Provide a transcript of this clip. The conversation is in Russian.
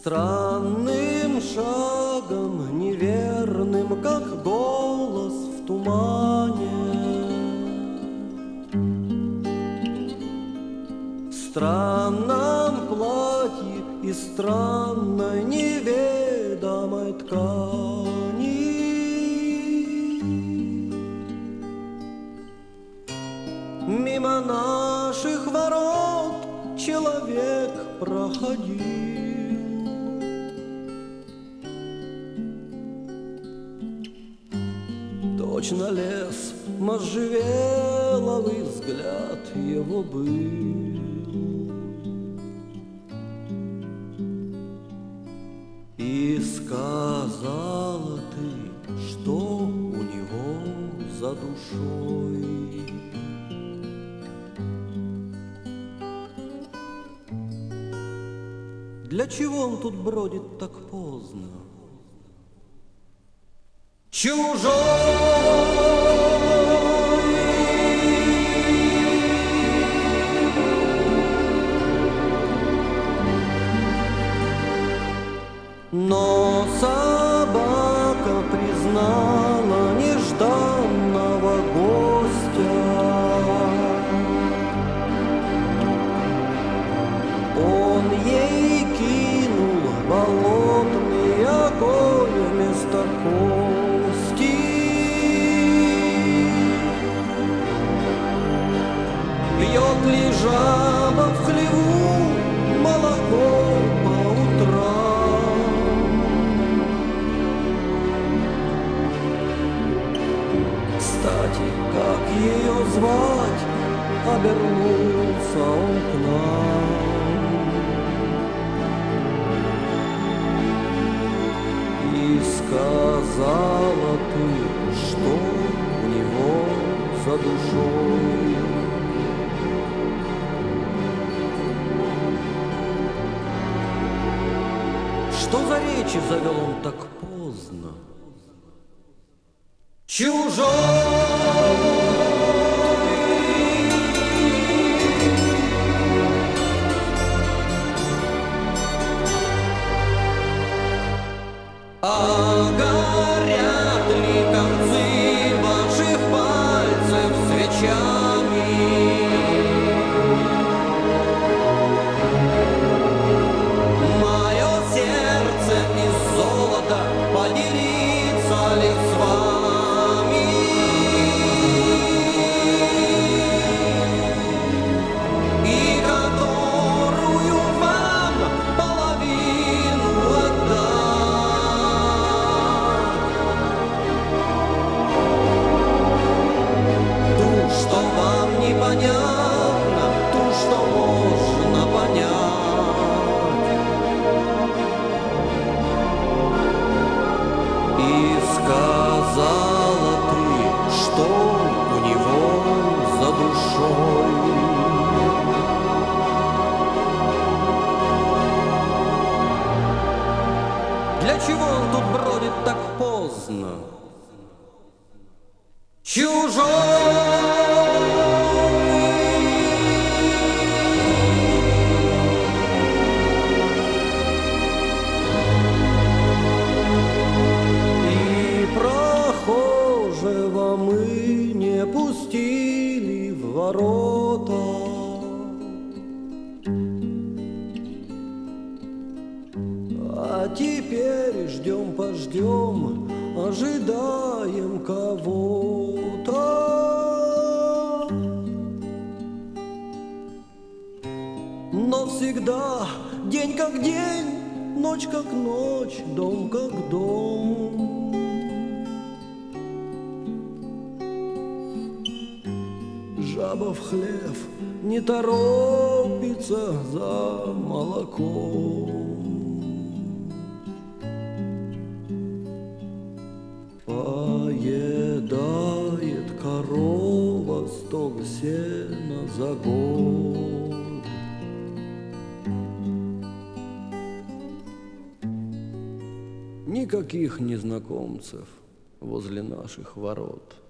странным шагом неверным, как голос в тумане, в странном платье из странной неведомой ткани. Мимо наших ворот человек проходил. Точно лес, можжевеловый взгляд его был. И сказала ты, что у него за душой. Для чего он тут бродит так поздно? Чужой! Но собака признала нежданного гостя. Он ей кинул болотный огонь вместо кости. Пьет ли жаба в хлеву молоко по утрам? Кстати, как ее звать, обернулся он к нам. И сказала ты, что у него за душой. Что за речи завел он так поздно? Чужой! А горят ли концы ваших пальцев свечами? Мое сердце из золота поделится ли с вами? И которую вам половину отдам? Что вам непонятно, то, что можно понять. И сказала ты, что у него за душой. Для чего он тут бродит так поздно? Чужой! Прохожего мы не пустили в ворота. А теперь ждем-пождем, ожидаем кого-то. Но всегда день как день, ночь как ночь, дом как дом. Жаба в хлев не торопится за молоком. Поедает корова стог сена за год. Никаких незнакомцев возле наших ворот.